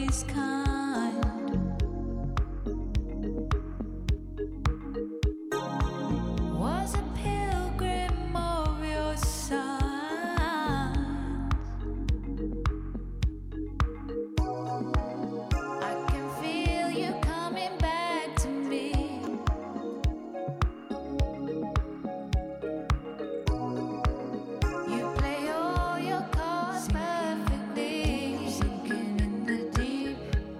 always kind. Was a pilgrim of your signs. I can feel you coming back to me. You play all your cards perfectly, sinking in the deep.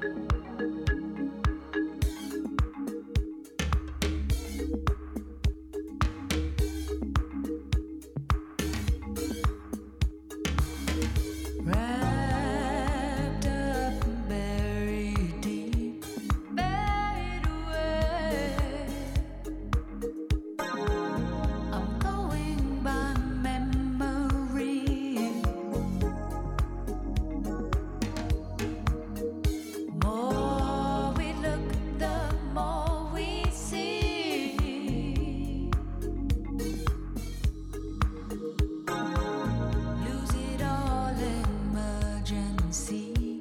Wrapped up and buried deep, buried away. I'm going by memory. More we look, the more we see. Lose it all, emergency.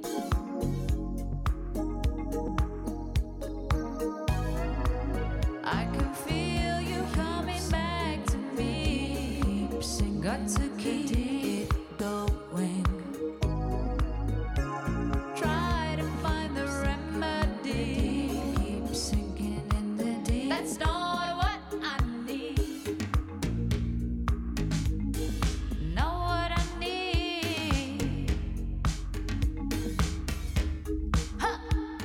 I can feel you coming back to me. Got to keep it going. Try to find the remedy. Keep sinking in the deep. That's not what I need. Know what I need. Huh.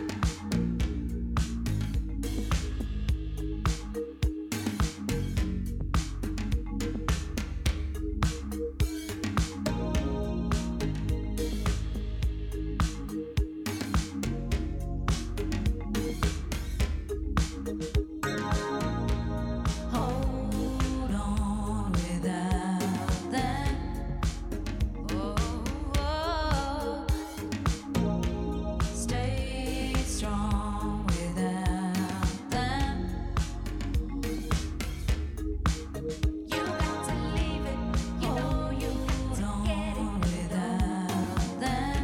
Hold on without them. Oh, stay strong without them. You got to leave it. You know you got to get it without them.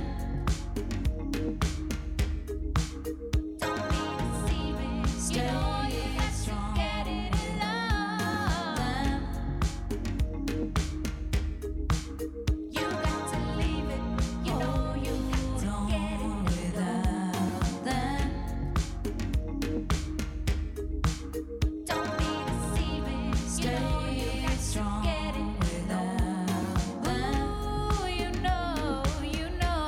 Don't be deceiving. You know you got to get it alone. You got to leave it. You know you got to get it without them. Don't be deceiving. You know you got to get it without them. Ooh, you know, you know.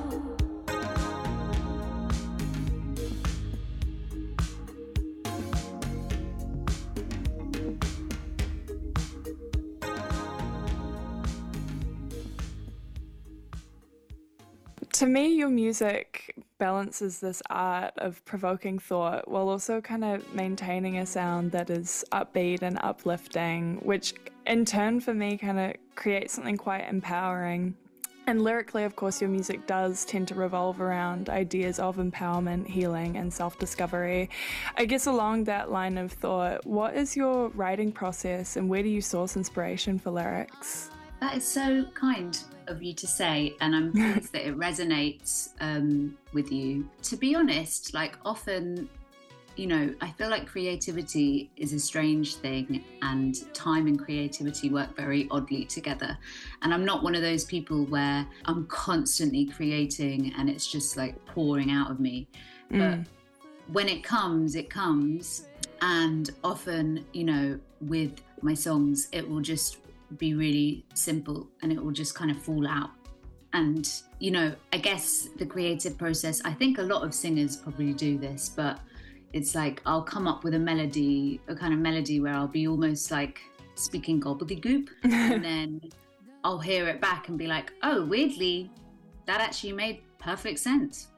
To me, your music balances this art of provoking thought while also kind of maintaining a sound that is upbeat and uplifting, which in turn for me kind of creates something quite empowering. And lyrically, of course, your music does tend to revolve around ideas of empowerment, healing, and self-discovery. I guess along that line of thought, what is your writing process and where do you source inspiration for lyrics? That is so kind of you to say, and I'm pleased that it resonates with you. To be honest, like often, you know, I feel like creativity is a strange thing and time and creativity work very oddly together. And I'm not one of those people where I'm constantly creating and it's just like pouring out of me. But when it comes, it comes. And often, you know, with my songs, it will just be really simple and it will just kind of fall out. And, you know, I guess the creative process, I think a lot of singers probably do this, but it's like I'll come up with a melody, a kind of melody where I'll be almost like speaking gobbledygook and then I'll hear it back and be like, oh, weirdly, that actually made perfect sense.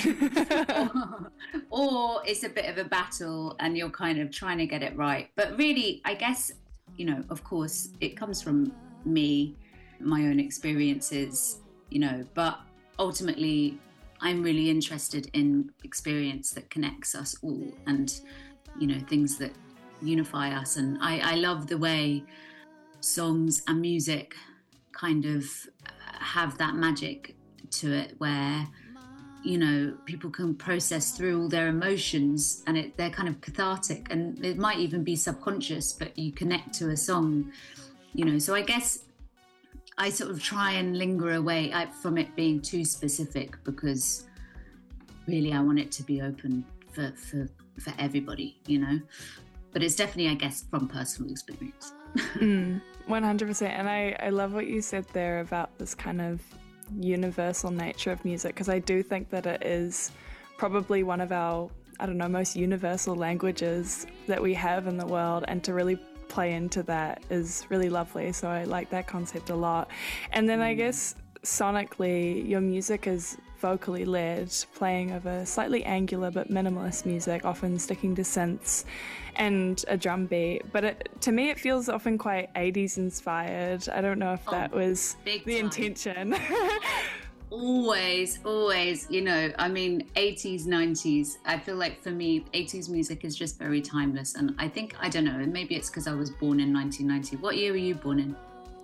or it's a bit of a battle and you're kind of trying to get it right. But really, I guess, you know, of course, it comes from me, my own experiences, you know, but ultimately I'm really interested in experience that connects us all and, you know, things that unify us. And I love the way songs and music kind of have that magic to it where, you know, people can process through all their emotions, and they're kind of cathartic, and it might even be subconscious, but you connect to a song, you know. So I guess I sort of try and linger away from it being too specific, because really I want it to be open for everybody, you know. But it's definitely, I guess, from personal experience. 100%. And I love what you said there about this kind of universal nature of music, because I do think that it is probably one of our, I don't know, most universal languages that we have in the world, and to really play into that is really lovely. So I like that concept a lot. And then I guess sonically, your music is vocally led, playing over slightly angular but minimalist music, often sticking to synths and a drum beat. But to me, it feels often quite 80s inspired. I don't know if that was the intention. Always, you know, I mean, 80s, 90s. I feel like for me, 80s music is just very timeless. And I think, I don't know, maybe it's because I was born in 1990. What year were you born in?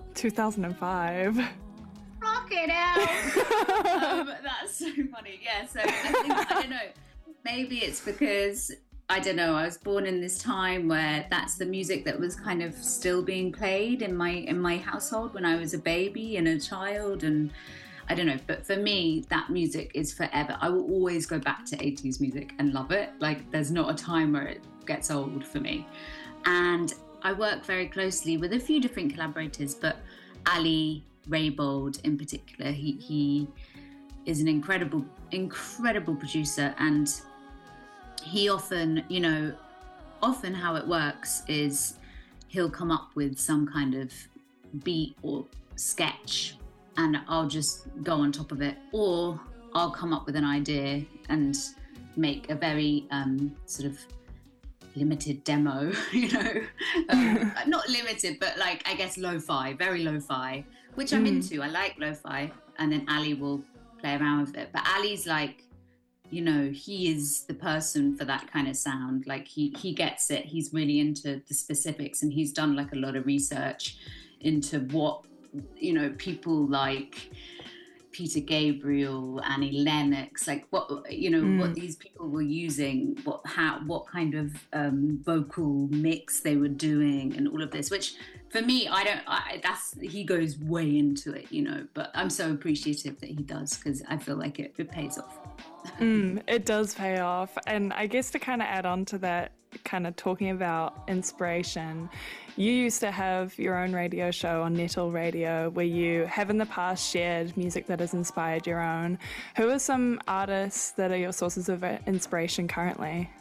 2005. Rock it out. That's so funny. Yeah, so I don't know, maybe it's because, I don't know, I was born in this time where that's the music that was kind of still being played in my household when I was a baby and a child, and I don't know, but for me, that music is forever. I will always go back to 80s music and love it. Like, there's not a time where it gets old for me. And I work very closely with a few different collaborators, but Ali Raybould in particular, he is an incredible producer, and he often, you know, how it works is he'll come up with some kind of beat or sketch, and I'll just go on top of it, or I'll come up with an idea and make a very sort of limited demo, you know, not limited, but like, I guess lo-fi, very lo-fi, which I'm into. I like lo-fi, and then Ali will play around with it. But Ali's like, you know, he is the person for that kind of sound. Like, he gets it. He's really into the specifics, and he's done like a lot of research into what, you know, people like Peter Gabriel, Annie Lennox, like what, you know, what these people were using, what kind of vocal mix they were doing, and all of this, which for me, he goes way into it, you know, but I'm so appreciative that he does, because I feel like it pays off. It does pay off. And I guess to kind of add on to that, kind of talking about inspiration, you used to have your own radio show on Nettle Radio where you have in the past shared music that has inspired your own. Who are some artists that are your sources of inspiration currently?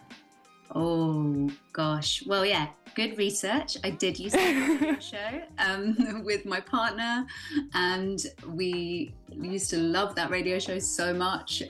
Oh, gosh. Well, yeah, good research. I did used to have a radio show with my partner, and we used to love that radio show so much.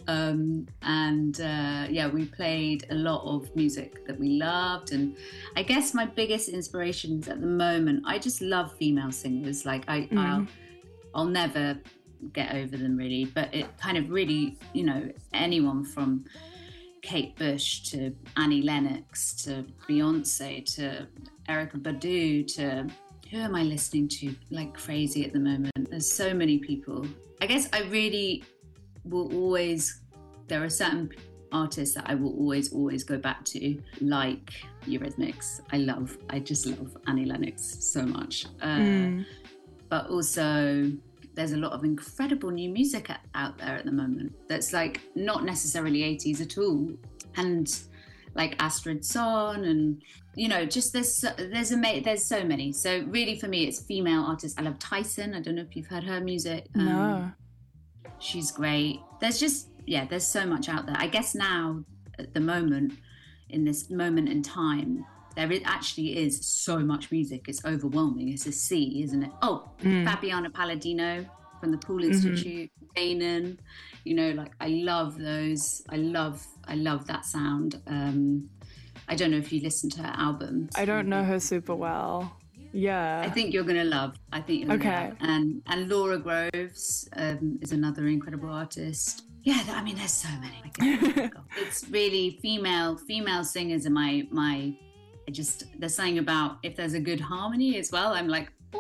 Yeah, we played a lot of music that we loved. And I guess my biggest inspirations at the moment, I just love female singers. Like, I'll never get over them, really. But it kind of really, you know, anyone from Kate Bush to Annie Lennox to Beyonce to Erykah Badu to, who am I listening to like crazy at the moment? There's so many people. I guess I really will always, there are certain artists that I will always go back to, like Eurythmics. I just love Annie Lennox so much. But also, there's a lot of incredible new music out there at the moment that's like not necessarily 80s at all, and like Astrid Sonn, and you know, just there's so many. So really for me, it's female artists. I love Tyson. I don't know if you've heard her music. No. She's great. There's so much out there. I guess now at the moment, in this moment in time, there actually is so much music. It's overwhelming. It's a sea, isn't it? Oh, Fabiana Palladino from the Pool Institute, Kanan, you know, like I love those. I love that sound. I don't know if you listen to her albums. I don't know her super well. Yeah. I think you're going to love. Love. And Laura Groves is another incredible artist. Yeah, I mean, there's so many. It's really female singers are there's something about if there's a good harmony as well. I'm like, oof,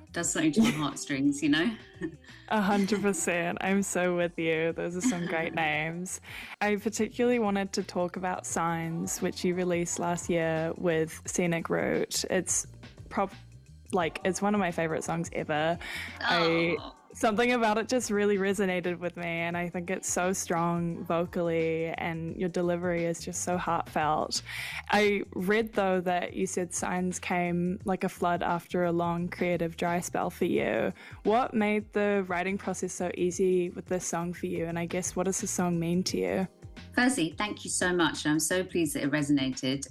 does something to my heartstrings, you know. 100%. I'm so with you. Those are some great names. I particularly wanted to talk about Signs, which you released last year with Scenic Route. It's it's one of my favorite songs ever. Oh. Something about it just really resonated with me, and I think it's so strong vocally, and your delivery is just so heartfelt. I read, though, that you said Signs came like a flood after a long creative dry spell for you. What made the writing process so easy with this song for you, and I guess what does the song mean to you? Firstly, thank you so much. I'm so pleased that it resonated.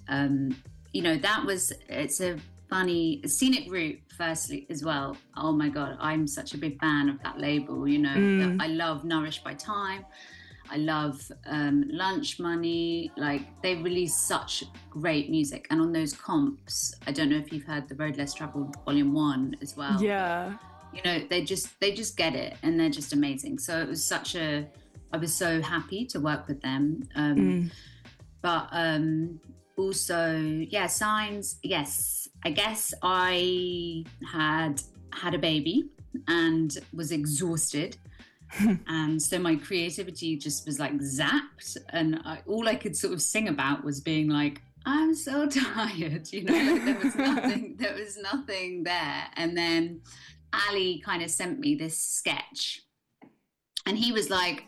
It's a funny Scenic Route, firstly, as well. Oh my God, I'm such a big fan of that label, you know. I love Nourished by Time. I love Lunch Money. Like, they release such great music. And on those comps, I don't know if you've heard the Road Less Traveled Volume 1 as well. Yeah. You know, they just get it, and they're just amazing. So it was I was so happy to work with them. But also, yeah, Signs, yes. I guess I had a baby and was exhausted. And so my creativity just was like zapped. And all I could sort of sing about was being like, I'm so tired, you know, like there was nothing there. And then Ali kind of sent me this sketch, and he was like,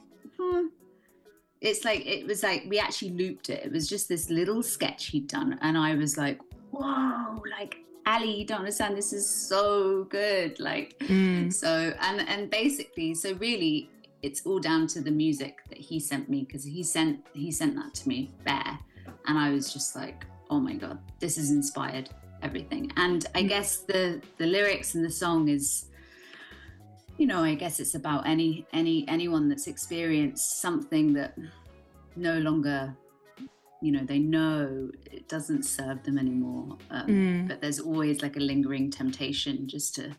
it was like we actually looped it. It was just this little sketch he'd done, and I was like, whoa, like, Ali, you don't understand, this is so good. Like, so, and basically, so really it's all down to the music that he sent me, because he sent that to me bare, and I was just like, oh my God, this has inspired everything. And I guess the lyrics and the song is, you know, I guess it's about anyone that's experienced something that no longer, you know, they know it doesn't serve them anymore. But there's always like a lingering temptation just to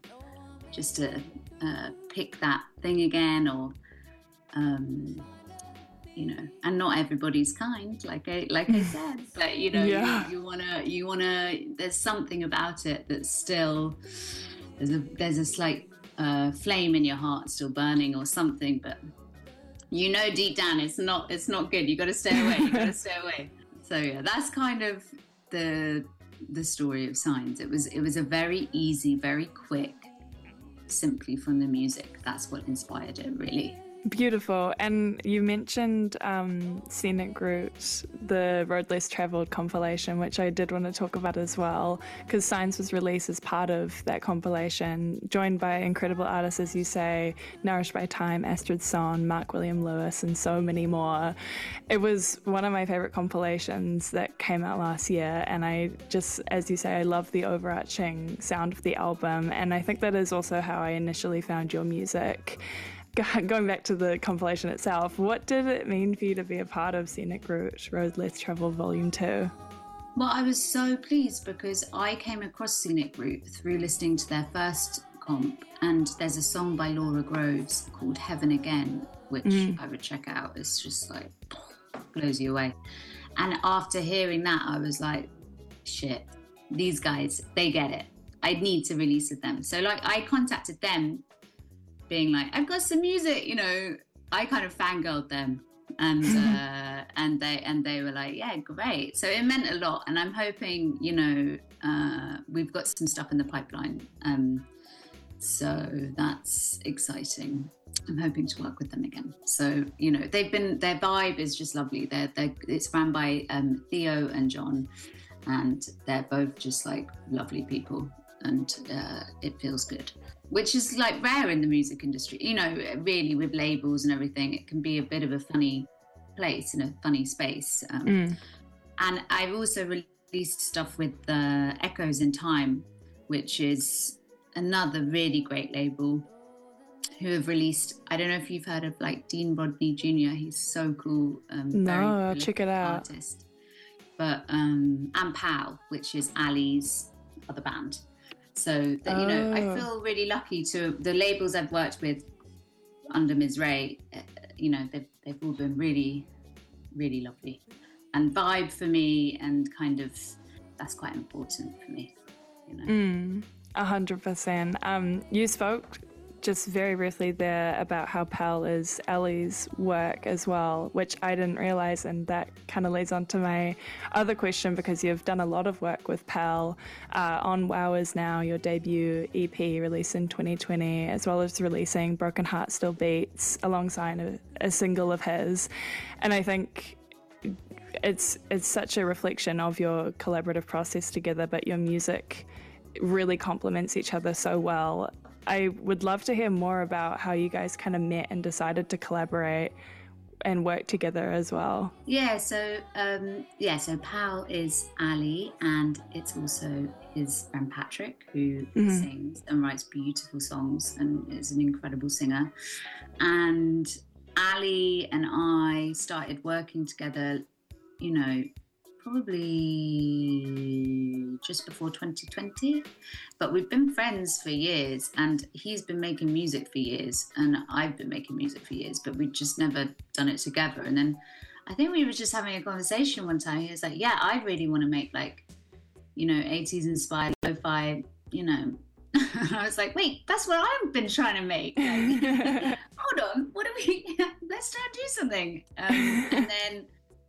pick that thing again, or, you know, and not everybody's kind, like I said, but you know, Yeah. you wanna, there's something about it that's still, there's a slight flame in your heart still burning or something, but you know deep down it's not good. You got to stay away. So yeah, that's kind of the story of Signs. It was a very easy, very quick, simply from the music. That's what inspired it, really. Beautiful. And you mentioned Scenic Route, the Road Less Traveled compilation, which I did want to talk about as well, because Signs was released as part of that compilation, joined by incredible artists, as you say, Nourished by Time, Astrid Son, Mark William Lewis, and so many more. It was one of my favorite compilations that came out last year, and I just, as you say, I love the overarching sound of the album, and I think that is also how I initially found your music. Going back to the compilation itself, what did it mean for you to be a part of Scenic Route, Road Less Traveled Volume 2? Well, I was so pleased because I came across Scenic Route through listening to their first comp, and there's a song by Laura Groves called Heaven Again, which I would check out. It's just like, blows you away. And after hearing that, I was like, shit, these guys, they get it. I need to release with them. So like, I contacted them, being like, I've got some music, you know. I kind of fangirled them, and they were like, yeah, great. So it meant a lot, and I'm hoping, you know, we've got some stuff in the pipeline, so that's exciting. I'm hoping to work with them again. So, you know, their vibe is just lovely. It's ran by Theo and John, and they're both just like lovely people, and it feels good. Which is like rare in the music industry, you know, really, with labels and everything, it can be a bit of a funny place and a funny space. And I've also released stuff with Echoes in Time, which is another really great label, who have released, I don't know if you've heard of like Dean Rodney Jr. He's so cool. No, I'll check it out. Artist. But, and Pal, which is Ali's other band. So, that, you know, I feel really lucky to the labels I've worked with under Ms. Ray. You know, they've all been really, really lovely, and vibe for me, and kind of that's quite important for me. You know. 100%. You spoke just very briefly there about how Pal is Ellie's work as well, which I didn't realize, and that kind of leads on to my other question, because you've done a lot of work with Pal on Wow Is Now, your debut EP released in 2020, as well as releasing Broken Heart Still Beats alongside a single of his. And I think it's such a reflection of your collaborative process together, but your music really complements each other so well. I would love to hear more about how you guys kind of met and decided to collaborate and work together as well. So Pal is Ali, and it's also his friend Patrick, who sings and writes beautiful songs and is an incredible singer. And Ali and I started working together, probably just before 2020, but we've been friends for years, and he's been making music for years and I've been making music for years, but we'd just never done it together. And then I think we were just having a conversation one time. He was like, yeah, I really want to make 80s inspired lo-fi, And I was like, wait, that's what I've been trying to make. Hold on, let's try and do something. And then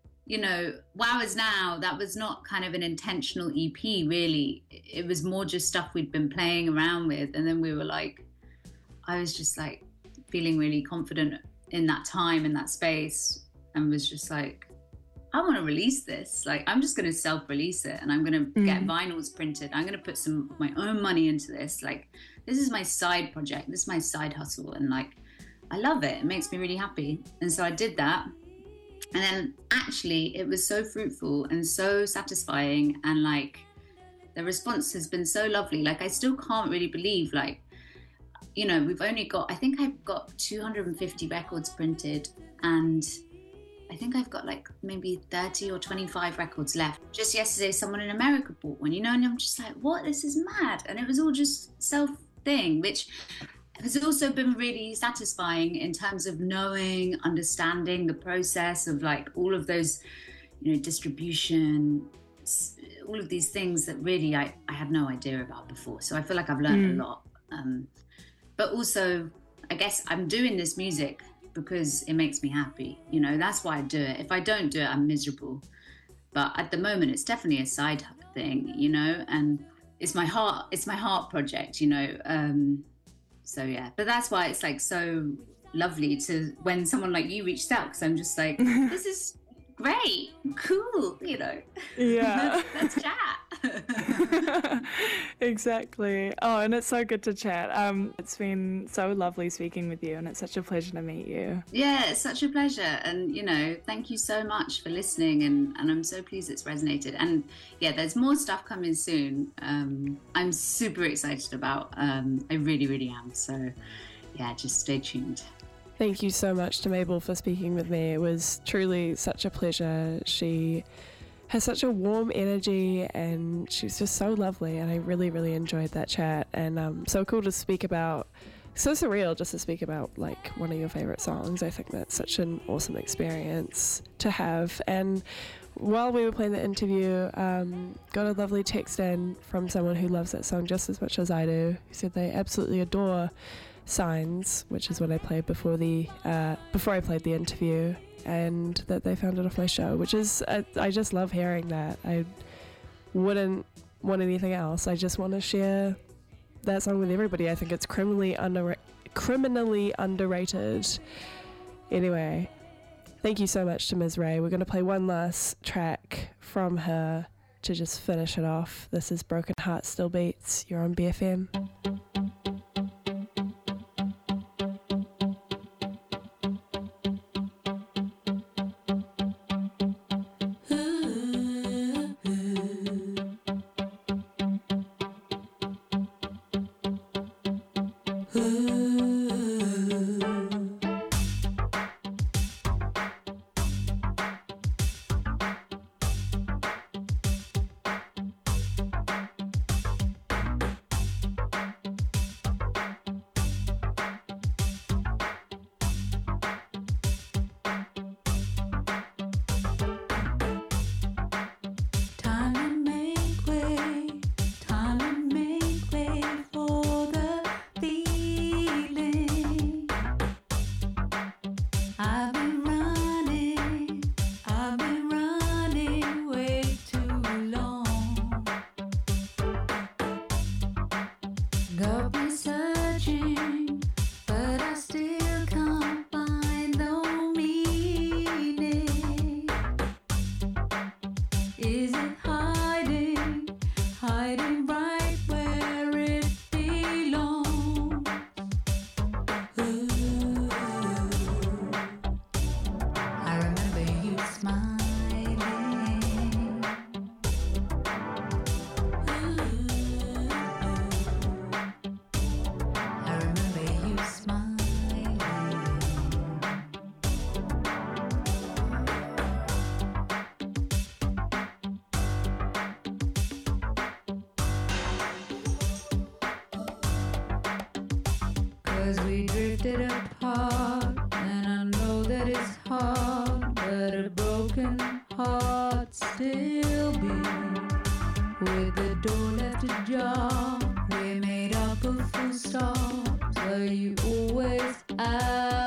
Wow Is Now, that was not kind of an intentional EP, really. It was more just stuff we'd been playing around with. And then we were I was just feeling really confident in that time, in that space, and was just I want to release this. I'm just going to self-release it, and I'm going to get vinyls printed. I'm going to put some of my own money into this. This is my side project. This is my side hustle. And I love it. It makes me really happy. And so I did that. And then actually it was so fruitful and so satisfying, and the response has been so lovely. I still can't really believe we've only got, I think I've got 250 records printed, and I think I've got maybe 30 or 25 records left. Just yesterday someone in America bought one, and I'm just what, this is mad. And it was all just self thing, which has also been really satisfying in terms of knowing, understanding the process of all of those, distribution, all of these things that really I had no idea about before. So I feel I've learned a lot. But also, I guess I'm doing this music because it makes me happy. That's why I do it. If I don't do it, I'm miserable. But at the moment, it's definitely a side thing, and it's my heart project, So yeah, but that's why it's so lovely to when someone like you reached out, because I'm just this is great, cool, Yeah. let's chat. Exactly. Oh, and it's so good to chat. It's been so lovely speaking with you, and it's such a pleasure to meet you. Yeah, it's such a pleasure, and thank you so much for listening, and I'm so pleased it's resonated. And yeah, there's more stuff coming soon. I'm super excited about. I really, really am. So yeah, just stay tuned. Thank you so much to Mabel for speaking with me. It was truly such a pleasure. She has such a warm energy, and she's just so lovely, and I really, really enjoyed that chat. And so cool to speak about, so surreal just to speak about one of your favorite songs. I think that's such an awesome experience to have. And while we were playing the interview, got a lovely text in from someone who loves that song just as much as I do, who said they absolutely adore Signs, which is what I played before I played the interview, and that they found it off my show, which is I just love hearing that. I wouldn't want anything else. I just want to share that song with everybody. I think it's criminally underrated. Anyway, thank you so much to Ms. Ray. We're going to play one last track from her to just finish it off. This is Broken Heart Still Beats. You're on BFM. 'cause we drifted apart. And I know that it's hard, but a broken heart still beats. With the door left ajar, we made up a full stop. But you always ask